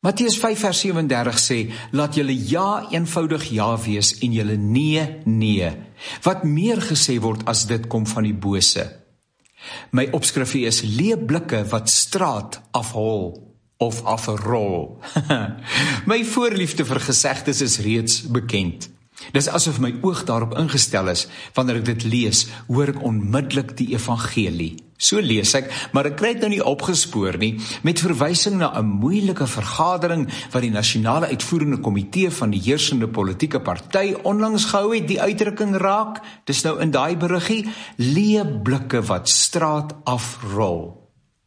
Matteus 5 vers 37 sê, laat julle ja eenvoudig ja wees en julle nee, nee. Wat meer gesê word as dit kom van die bose. My opskrifie is leë blikke wat straat afhol of afrol. My voorliefde vir gesegdes is reeds bekend. Dis asof my oog daarop ingestel is, wanneer ek dit lees, hoor ek onmiddellik die evangelie. So lees ek, maar ek kry dit nou nie opgespoor nie, met verwysing na 'n moeilike vergadering wat die nasionale uitvoerende komitee van die heersende politieke party onlangs gehou het. Die uitdrukking raak, dis nou in daai beriggie, leë blikke wat straat afrol.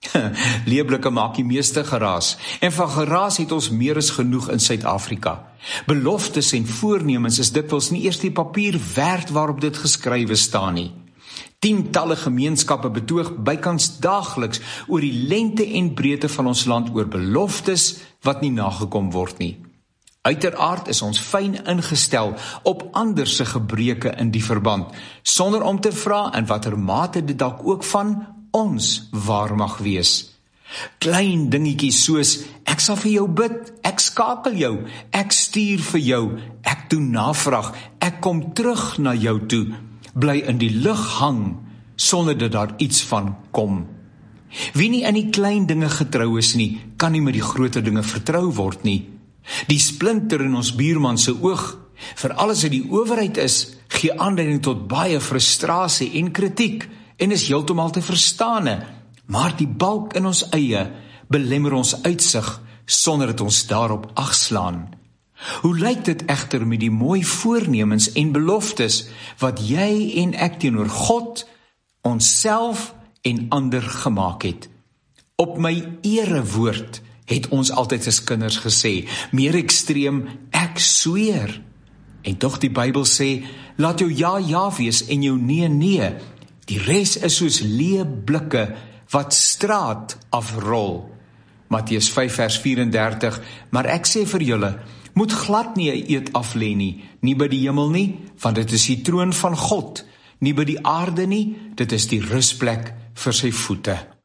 Leë blikke maak die meeste geraas, en van geraas het ons meer as genoeg in Suid-Afrika. Beloftes en voornemens is dikwels nie eers die papier werd waarop dit geskrywe staan nie. Tientalle gemeenskappe betoog bykans daagliks oor die lengte en breedte van ons land oor beloftes wat nie nagekom word nie. Uiteraard is ons fyn ingestel op ander se gebreke in die verband, sonder om te vra in watter mate dit dalk ook van ons waar mag wees. Klein dingetjies soos, ek sal vir jou bid, ek skakel jou, ek stuur vir jou, ek doen navraag, ek kom terug na jou toe, bly in die lug hang, sonder dat daar iets van kom. Wie nie in die klein dinge getrou is nie, kan nie met die groter dinge vertrou word nie. Die splinter in ons buurman se oog, vir alles wat die owerheid is, gee aanleiding tot baie frustrasie en kritiek, en is heeltemal te verstane, maar die balk in ons eie belemmer ons uitsig, sonder dat ons daarop agslaan. Hoe lyk dit egter met die mooi voornemens en beloftes, wat jy en ek teenoor God, onsself en ander gemaak het? Op my erewoord het ons altyd as kinders gesê, meer ekstreem, ek sweer. En tog die Bybel sê, laat jou ja ja wees en jou nee nee. Die res is soos leë blikke wat straat afrol. Matteus 5 vers 34, maar ek sê vir julle, moet glad nie 'n eed aflê nie by die hemel nie, want dit is die troon van God, nie by die aarde nie, dit is die rusplek vir sy voete.